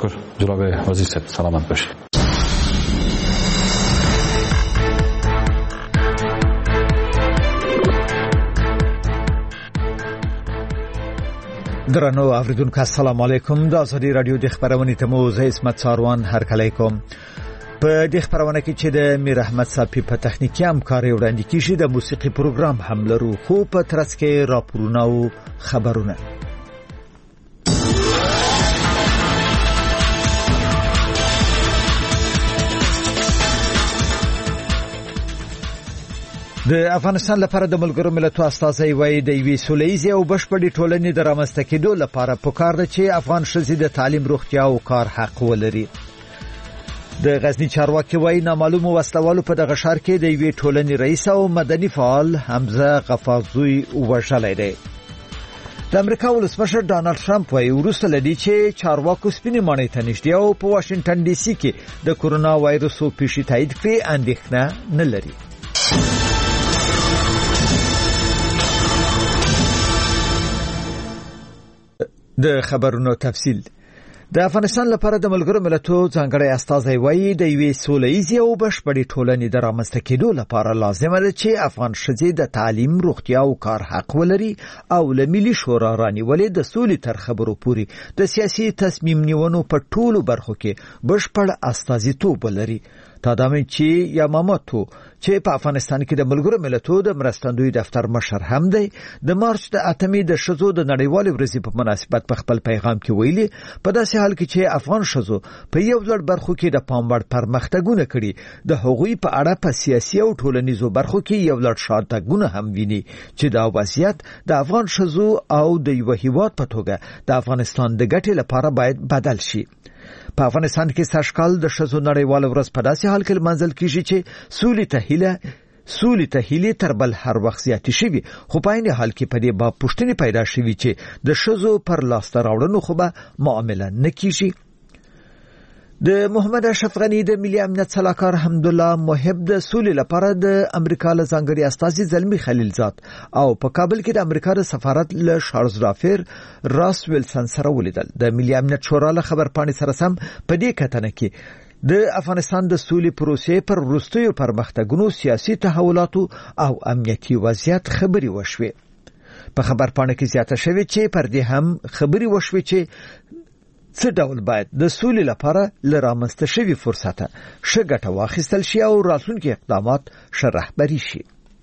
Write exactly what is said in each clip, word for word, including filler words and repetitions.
تشکر جناب وزیر صاحب، سلامت باشید. درنو اوریدونکو السلام علیکم. د ازادي رادیو د خبرونې ته مو زه اسمت ساروان هرکلی کوم. په دې خبرونه کې چې د میر احمد صافي په تخنیکی همکاري وړاندې کیږي، د موسیقي پروګرام هم لرو، خو په ترڅ کې راپورونه او خبرونه. د افغانستان لپاره د ملګرو ملتونو استازي وایي د یوې سوله‌ییزې او بشپړې ټولنې د رامنځته کېدو لپاره پکار ده چې افغان ښځې د تعلیم، روغتیا او کار حق ولري. د غزنی چارواکي وایي نامعلومو وسلوالو په دغه ښار کې د یوې ټولنې رئیس او مدني فعال حمزه غفارزوی وژلی دی. د امریکا ولسمشر ډانلډ ټرمپ وایي وروسته له دې چې چارواکو سپینې ماڼۍ ته نږدې او په واشنګټن ډي سي کې د کورونا وایرسو پیښې تایید کړې، اندېښنه نه لري. د خبرونو تفصیل. د افغانستان لپاره د ملګرو ملتونو ځانګړی استازی وایي د یوې سوله‌ییزې او بشپړې ټولنې د رامنځته کېدو لپاره لازمه ده چې افغان ښځې د تعلیم، روغتیا او کار حق ولري او له ملي شورا رانیولې د سولې تر خبرو پورې د سیاسي تصمیم نیونو په ټولو برخو کې بشپړ استازیتوب ولري. تادامچی یاماموتو چې په افغانستان کې د ملګرو ملتونو د مرستندوی دفتر مشر هم دی، د مارچ د اتمې د ښځو د نړیوالې ورځې په مناسبت په خپل پیغام کې ویلي په داسې حال کې چې افغان ښځو په یو لړ برخو کې د پام وړ پرمختګونه کړي، د هغوی په اړه په سیاسي او ټولنیزو برخو کې یو لړ شاتګونه هم ویني چې دا وضعیت د افغان ښځو او د یو هیواد په توګه د افغانستان د ګټې لپاره باید بدل شي. په افغانستان کې سږکال د ښځو نړیواله ورځ په داسې حال کې لمانځل کیږي چې سولې ته هیله سولې ته هیلې تر بل هر وخت زیاتې شوي، خو په عین حال کې په دې باب پوښتنې پیدا شوي چې د ښځو پر لاسته راوړنو خو به معامله نه کیږي. د محمد اشرف غنی د ملي امنیت سلاکار حمدالله محب د سولې لپاره د امریکا له ځانګړي استازي زلمی خلیلزاد او په کابل کې د امریکا د سفارت له شارلز رافیر راس ویلسن سره ولیدل. د ملي امنیت شورا له خبرپاڼې سره سم په دې کتنه کې د افغانستان د سولې پروسې پر وروستیو پرمختګونو، سیاسي تحولاتو او امنیتي وضعیت خبري وشوي. په خبرپاڼه کې زیاته شوی چې پر دې هم خبري وشوي چې څه ډول باید د سولې لپاره له رامنځته شوي فرصته ښه ګټه واخیستل شي او راتلونکي اقدامات ښه رهبري شي.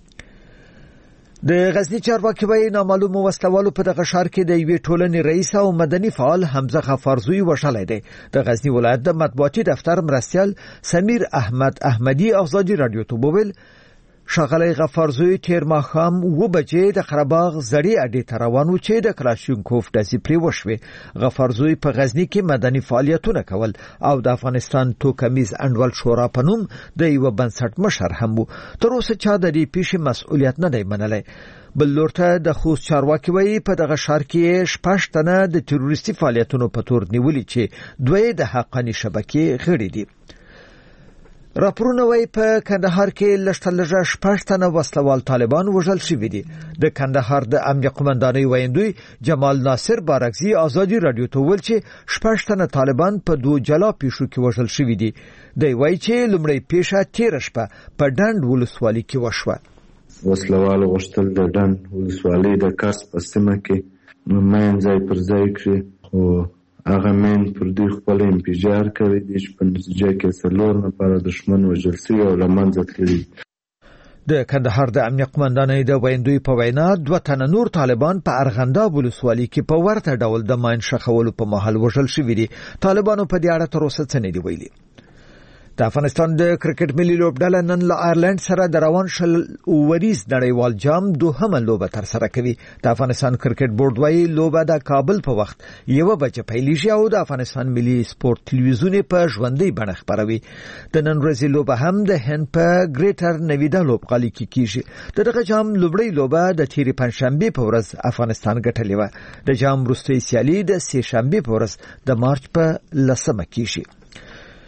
د غزنی چارواکي وایي نامعلومو وسلوالو په دغه ښار کې د یوې ټولنې رئیس او مدني فعال حمزه غفارزوی وژلی دی. د غزنی ولایت د مطبوعاتي دفتر مرستیال سمیر احمد احمدی ازادي رادیو ته وویل ښاغلی غفارزوی تیر ماښام اوه بجې د قرهباغ زړې اډې ته روان و چې د کلاشینکوف ډزې پرې وشوې. غفارزوی په غزنی کې مدني فعالیتونه کول او د افغانستان توکمیز انډول شورا په نوم د یوه بنسټ مشر هم و. تر اوسه چا د دې پیښې مسؤلیت نه دی منلی. بل لور ته د خوست چارواکي وایي په دغه ښار کې شپږ تنه د تروریستي فعالیتونو په تور نیولي چې دوی د حقاني شبکې غړي دي. راپورونه وایي په کندهار کې لږ لږه شپږ تنه وسلوال طالبان وژل شوي دي. د کندهار د امنیه قومندانۍ ویندوی جمال ناصر بارکزي ازادي رادیو ته وویل چې شپږ تنه طالبان په دوه جلا پیښو کې وژل شوي دي. دی وایي چې لومړی پیښه تېره شپه په ډنډ ولسوالۍ کې وشوه. وسلوال غوښتل د ډنډ ولسوالۍ د کاس په سیمه کې مین ځای پر ځای کړي، خو هغه مین پر دوی خپل انفجار کړی دی چې په نتیجه کې څلور نفره دښمن وژل شوي او له منځه تللي. د کندهار د امنیه قومندانۍ د ویندوی په وینا دوه تنه نور طالبان په ارغنداب ولسوالۍ کې په ورته ډول د ماین ښخولو په مهال وژل شوي دي. طالبانو په دې اړه تر اوسه څه نه دي ویلي. د افغانستان د کرکټ ملي لوبډله نن له آیرلند سره د روان شل اوریز نړیوال جام دوهمه لوبه تر سره کوي. د افغانستان کرکټ بورډ وايي لوبه د کابل په وخت یو بجې پیلیږي او د افغانستان ملي سپورت تلویزیون په ژوندۍ بڼه خبروي. د نن ورځې لوبه هم د هند په ګریټر نویدا لوبغالي کې کیږي. دغه جام لوبړی لوبه د تیرې پنځشنبه په ورځ افغانستان ګټلې و. د جام وروستۍ سیالي د سه شنبه په ورځ د مارچ په لسمه کیږي.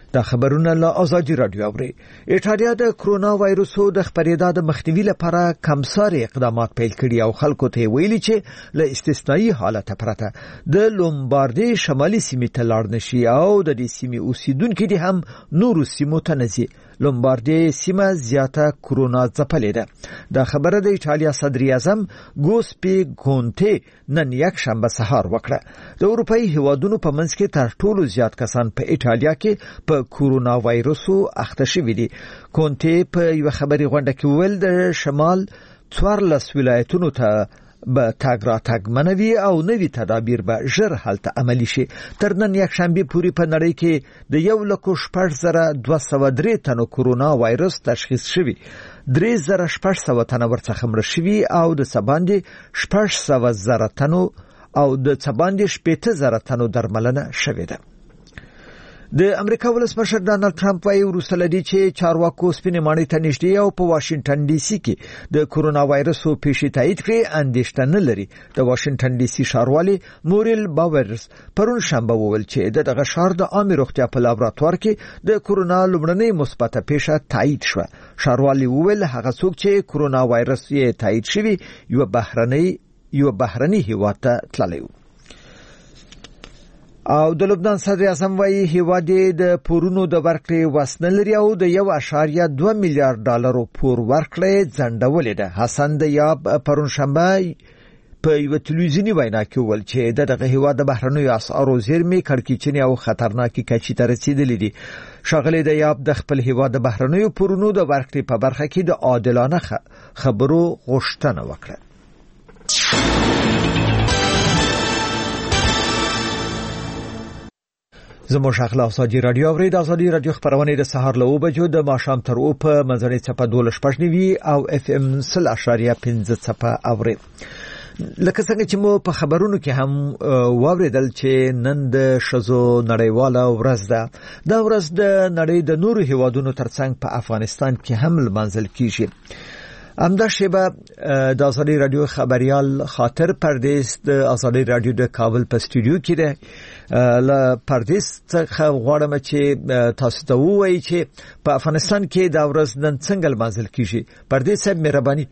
دا خبرونه له ازادي رادیو اوري. ایټالیا د کرونا وایرسو د خپرېدا د مخنیوي لپاره کمساري اقدامات پیل کړي او خلکو ته ویلي چې له استثنایی حالت پرته د لومباردي شمالي سیمې ته لاړ نشي او د دې سیمې اوسیدونکو دي هم نورو سیمو ته نزي. لومباردي سیمه زیاته کرونا ځپلې ده. دا خبره د ایټالیا صدر اعظم ګوسپي کونټي نن یک شنبه سهار وکړه. د اروپאי هیوادونو په منځ کې تر ټولو زیات کسان په ایټالیا کې په کرونا وایرسو اخته شوي دي. کونټي په یو خبري غونډه کې ویل د شمال څوارلس ولایتونو ته به تاګ را تاګ منوي او نوي تدابیر به ژر هلته عملی شي. تر نن یک شنبه پورې په نړۍ کې د یو لکو شپږ زره دوه سوه درې تنو کرونا وایرس تشخیص شوی. درې زره شپږ سوه تنه ورڅخه مړه شوي او د سباندې شپږ سوه زره تنو او د سباندې شپېته زره تنو درملنه شوې ده. د امریکا ولسمشر ډانلډ ټرمپ وايي وروسته لدی چې چارواکو سپینې ماڼۍ ته نږدې او په واشنگټن ډي سي کې د کرونا وایرسو پیښې تایید کړي اندېښنه نه لري. د واشنگټن ډي سي ښاروالي مورل باورز پرون شنبه وویل چې دغه ښار د عامه روغتیا په لابراتوار کې د کرونا لومړنۍ مثبته پیښه تایید شوه. ښاروالي وویل هغه څوک چې کرونا وایرس یې تایید شوی یو بهرنۍ یو بهرنۍ هیواد ته تللی و. او د لبنان صدر اعظم وايي هیواد د پورونو د ورکړې وسنه لري او د یو اشاریه دوه میلیارډ ډالرو پور ورکړې ځنډولې ده. حسن دیاب پرون شنبه په یو تلویزیونی وینا کې ویل چې دغه هیواد د بهرنیو اسعارو زیرمې کړکېچنې او خطرناکې کچې ته رسیدلې دي. ښاغلی دیاب د خپل هیواد د بهرنیو پورونو د ورکړې په برخه کې د عادلانه خبرو غوښتنه وکړه. زموږ اخلاق ازادي رادیو اوري. د ازادي رادیو خبرونه د سهار له اوه بجو د ماښام تر اوه په منځنۍ څپه دوه شپږ نیوي او اف ام سل اشاریه پنځه څپه اوري. لکه څنګه چې مو په خبرونو کې هم واوریدل چې نن د شزو نړیواله ورځ ده. دا ورځ د نړۍ د نورو هیوادونو ترڅنګ په افغانستان کې هم لمانځل کیږي. امدا شیبه د ازادي رادیو خبريال خاطر پردیس د ازادي رادیو د کابل په استودیو کې ده. ل پردیس څخه غواړم چې تاسو ته ووایي چې په افغانستان کې دا ورځ نن څنګه لمانځل کیږي. پردیس صاحب مهرباني.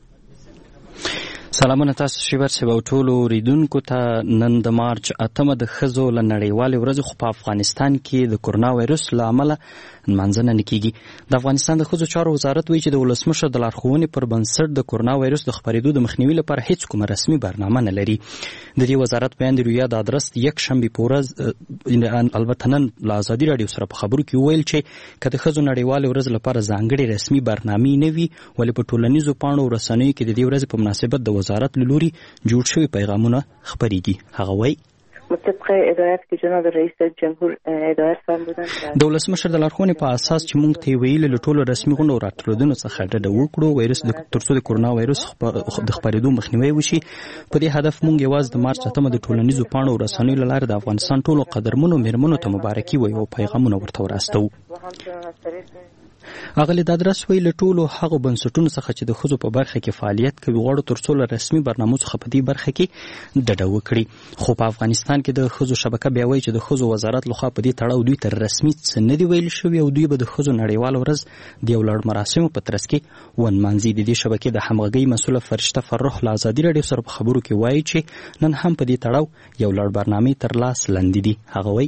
سلامونه تاسو شیبر سبا ټولو ریدونکو ته. نن د مارچ اتمه د خزو ل نړیوالې ورځ خو په افغانستان کې د کرونا وایرس له امله منځنه نکېږي. د افغانستان د خزو چارو وزارت وایي چې د ولسمشر د لارښوونې پر بنسټ د کرونا وایرس د خپرېدو د مخنیوي لپاره هیڅ کومه رسمي برنامه نه لري. د دې وزارت بیان د رویا د ادرس یک شنبه په ورځ البته نن له ازادي رادیو سره په خبرو کې ویل چې کله خزو نړیوالې ورځ لپاره ځانګړي رسمي برنامه نه وي ولې په ټولنیزو پاڼو رسنیو کې د دې ورځ په مناسبت د وزارت له لوري جوړ شوی پیغامونه خبريږي. هغه وایي مطابق هدایت که جناب رئیس جمهور هدایت فرمودن د ولسمشر د لارښوونې په اساس چې موږ ته ویل له ټولو رسمي غونډو راتلودونو څخه ډډه وکړو وایرس د ترڅو د کرونا وایرس د خپرېدو مخنیوي وشي. په دې هدف موږ یوازې د مارچ اتمه د ټولنیزو پاڼو رسنیو له لارې د افغانستان ټولو قدرمنو میرمنو ته مبارکي وایو او پیغامونه ورته ورسوو. اغلی د ادرس وی له ټولو هغه بنسټونو څخه چې د ښځو په برخه کې فعالیت کوي غواړو ترڅو له رسمي برنامو څخه په دې برخه کې ډډه وکړي. خو په افغانستان کې د ښځو شبکه بیا وایي چې د ښځو وزارت لخوا په دې تړاو دوی ته رسمي څه نه دي ویل شوي او دوی به د ښځو نړیواله ورځ د یو لړ مراسمو په ترڅ کې ونمانځي. د دې شبکې د همغږۍ مسؤله فرشته فرخ له ازادي رادیو سره په خبرو کې وایي چې نن هم په دې تړاو یو لړ برنامې تر لاس لاندې دي. هغه وایي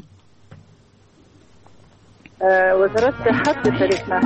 وزارت صحت د شریک نه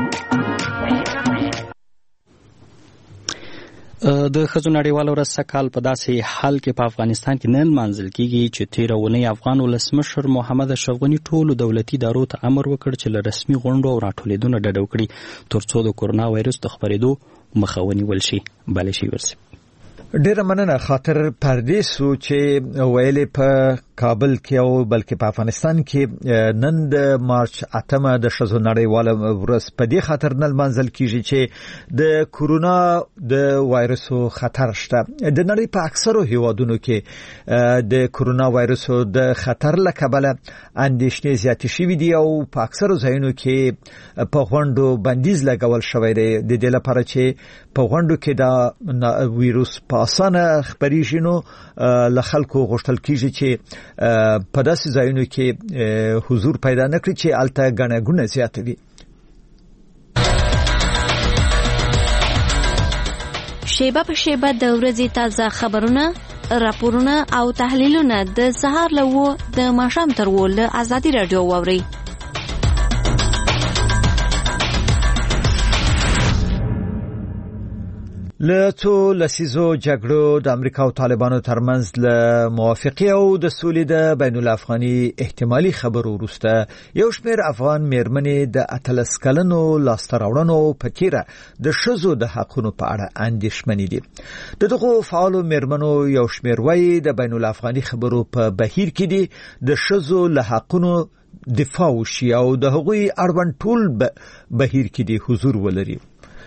د ښځو نړیواله ورځ سږکال په داسې حال کې په افغانستان کې نه لمانځل کیږي چې تېره اونۍ افغان ولسمشر محمد اشرف غني ټولو دولتي ادارو ته امر وکړ چې له رسمي غونډو او راټولېدو نه ډډه وکړي ترڅو د کرونا وایرس د خپرېدو مخه ونیول شي. بله شي ورسي ډیره مننه خاطر پردیسو چې ویلې په کابل کې او بلکې په افغانستان کې نن د مارچ اتمه د ښځو نړیواله ورځ په دې خاطر نه لمانځل کیږي چې د کرونا د وایرسو خطر شته. د نړۍ په اکثرو هیوادونو کې د کرونا وایرسو د خطر له کبله اندېښنې زیاتې شوې دي او په اکثرو ځایونو کې په غونډو بندیز لګول شوی دی د دې لپاره چې په غونډو کې دا وایرس په اسانه خبرېږي. نو له خلکو غوښتل کیږي چې په داسې ځایونو کې حضور پیدا نکړي چې الته غنه غونه زیات وي. شیبه په شیبه د ورځې تازه خبرونه، راپورونه او تحلیلونه د سهار له و د ماښام تر و له ازادي رادیو واوري. له څو لسیزو جګړو د امریکا او طالبانو ترمنځ له موافقه او د سولې د بین الافغاني احتمالي خبرو وروسته یو شمېر افغان میرمنې د اتلس کلنو لاستهراوړنو په تیره د ښځو د حقونو په اړه اندېښمنې دي. د دغو فعالو میرمنو یو شمېر وایي د بین الافغاني خبرو په بهیر کې دي د ښځو له حقونو دفاع وشي او د هغوی اړوند ټول بهیر کې دي حضور ولري.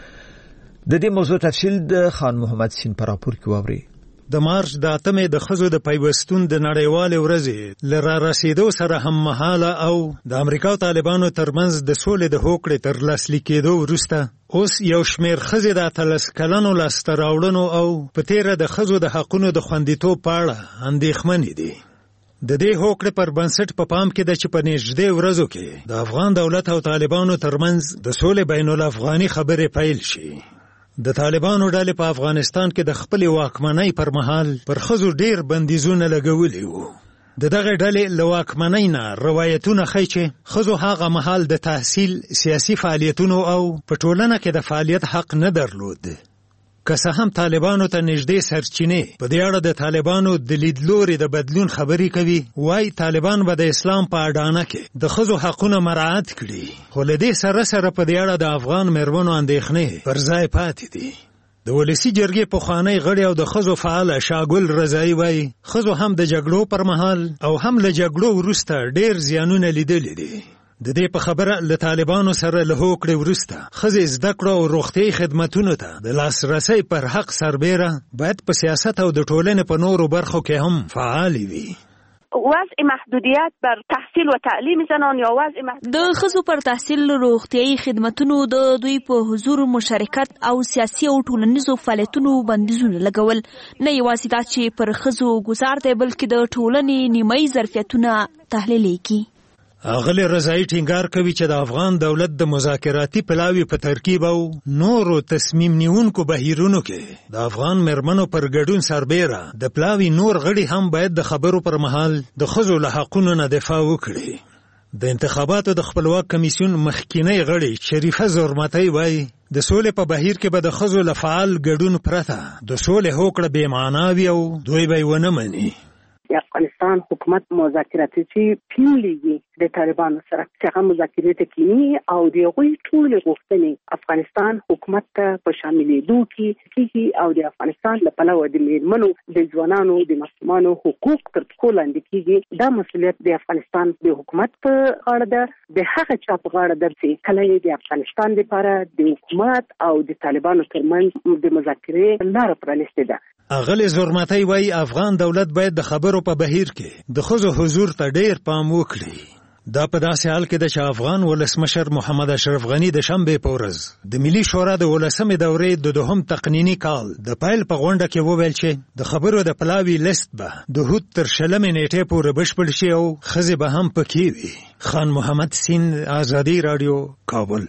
د دې موضوع تفصیل د خان محمد سین پر راپور کې واوري. د مارچ د اتمې د ښځو د پیوستون د نړیوالې ورځې له را رسیدو سره هم مهاله او د امریکا او طالبانو ترمنځ د سولې د هوکړې تر لاسلیک کېدو وروسته اوس یو شمېر ښځې د اتلس کلنو لاسته راوړنو او په تیره د ښځو د حقونو د خوندیتوب په اړه اندېښمنې دي. د دې هوکړې پر بنسټ په پام کې ده چې په نږدې ورځو کې د افغان دولت او طالبانو ترمنځ د سولې بین الافغاني خبرې پیل شي. د طالبانو ډلې په افغانستان کې د خپل واکمنۍ پر مهال پر ښځو ډیر بندیزونه لګولي وو. د دغه ډلې له واکمنۍ نه روایتونه ښیي چې ښځو هغه مهال د تحصیل، سیاسي فعالیتونو او په ټولنه کې د فعالیت حق نه درلود. که څه هم طالبانو ته نږدې سرچینې په دې اړه د طالبانو د لیدلوري د بدلون خبرې کوي، وایي طالبان به د اسلام په اډانه کې د ښځو حقونه مراعات کړي، خو له دې سره سره په دې اړه د افغان میرمنو اندېښنې پر ځای پاتې دي. د ولسي جرګې پخوانی غړی او د ښځو فعاله شاګل رضایي وایي ښځو هم د جګړو پر مهال او هم له جګړو وروسته ډېر زیانونه لیدلي دي. د دې په خبره له طالبانو سره له هوکړې وروسته ښځې زده کړو او روغتیایي خدمتونو ته د لاسرسۍ پر حق سربیره باید په سیاست او د ټولنې په نورو برخو کې هم فعالې وي. وضع محدودیت بر تحصیل و تعلیم زنان یا وضع محدودیت د ښځو پر تحصیل، روغتیایي خدمتونو، د دوی په حضور، مشارکت او سیاسي او ټولنیزو فعالیتونو بندیزونه لګول نه یوازې دا چې پر ښځو ګزار دی بلکې د ټولنې نیمایي ظرفیتونه تحلیل کړي. اغلی رضایی ټینګار کوي چې د افغان دولت د مذاکراتي پلاوي په ترکیب او نورو تصمیم نیونکو بهیرونو کې د افغان میرمنو پر ګډون سربیره د پلاوي نور غړي هم باید د خبرو پر مهال د ښځو له حقونو نه دفاع وکړي. د انتخاباتو د خپلواک کمیسیون مخکینی غړي شریفه زرمتی وایي د سولې په بهیر کې به د ښځو له فعال ګډون پرته د سولې هوکړه بې معنا وي او دوی به یې ونه مني. د افغانستان حکومت مذاکراتی چې پیلېږي د طالبانو سره چې هغه مذاکرې ته کینی او د هغوی ټولې غوښتنې افغانستان حکومت ته په شاملېدو کې کېږي او د افغانستان له پلوه د میرمنو، د ځوانانو، د ماشومانو حقوق تر پښو لاندې کېږي. دا مسؤلیت د افغانستان د حکومت په غاړه ده، د هغه چا په غاړه ده چې کله یې د افغانستان لپاره د حکومت او د طالبانو ترمنځ د مذاکرې لاره پرانیستې ده. اغلی زرمتی وایي افغان دولت باید د خبرو په بهیر کې د ښځو حضور ته ډیر پام وکړي. دا په داسې حال کې ده چې افغان ولسمشر محمد اشرف غني د شنبې په ورځ د ملي شورا د ولسمې دورې د دوهم تقنیني کال د پیل په غونډه کې وویل چې د خبرو د پلاوي لیست به د هوت تر شلمې نیټې پورې بشپړ شي او ښځې به هم پکې وي. خان محمد سین، ازادي رادیو، کابل.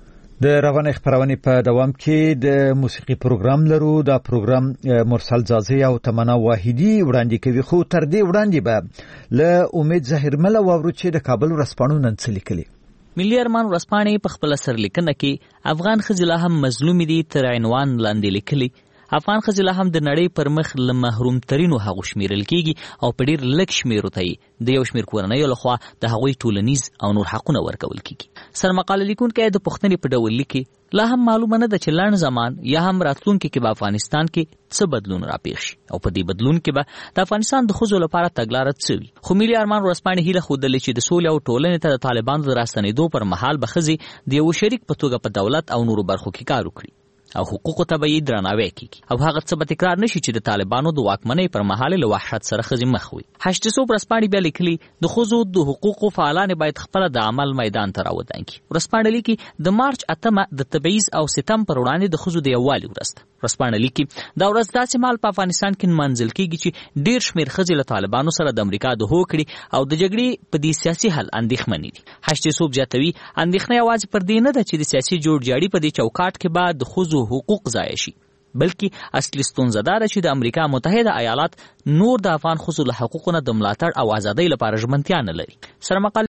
د روانه خبرونه په دوام کې د موسیقي پروګرام لرو. دا پروګرام مرسل زازي او تمنا واحدي وړاندې کوي، خو تر دې وړاندې به له امید ظاهرمل او ورو چې د کابل ورسپانو نن څه لیکلي. ملي ارمان ورسپانې په خپل سرلیکنه کې افغان ښځې لا هم مظلوم دي تر عنوان لاندې لیکلي. افغان ښځې لا هم د نړۍ پر مخ له محروم ترینو هغو شمیرل کېږي او په ډېر لږ شمیرو ته د یو شمېر کورنیو لخوا د هغوی ټولنیز او نور حقونه ورکول کېږي. سرمقاله لیکونکی د پوښتنې په ډول لیکي لا هم معلومه نه ده چې لنډ زمان یا هم راتلونکي کې به افغانستان کې څه بدلون راپېښ شي او په دې بدلون کې به د افغانستان د ښځو لپاره تګلاره څه وي. خو ملي ارمان ورځپاڼې هیله ښودلې چې د سولې او ټولنې ته د طالبانو د راستنېدو پر مهال به ښځې د یو شریک په توګه په دولت او نورو برخو کې کار وکړي. او حقوقو ته به یې درناوی کیږي او هغه څه به تکرار نشي چې د طالبانو د واکمنۍ پر مهال له وحشت سره ښځې مخ وي. هشت سو ورځپاڼې بیا لیکلي د ښځو د حقوقو فعالان باید خپله د عمل میدان ته راودانګي. ورځپاڼه لیکي د مارچ اتمه د تبعیض او ستم پر وړاندې د ښځو د یووالي ورځ ده. ورځپاڼه لیکي دا ورځ داسې مهال په افغانستان کې نمانځل کیږي چې ډېر شمېر ښځې له طالبانو سره د امریکا د هوکړې او د جګړې په دې سیاسي حل اندېښمنې دي. هشت سو زیاتوي اندېښنه یوازې پر دې نه ده چې د سیاسي جوړجاړي په دې چوکاټ کې به د ښځو حقوق ضایع شي، بلکې اصلي ستونزه دا ده چې د امریکا متحده ایالات نور د افغان ښځو له حقوقو نه د ملاتړ او ازادۍ لپاره ژمنتیا نه لري. سره مقال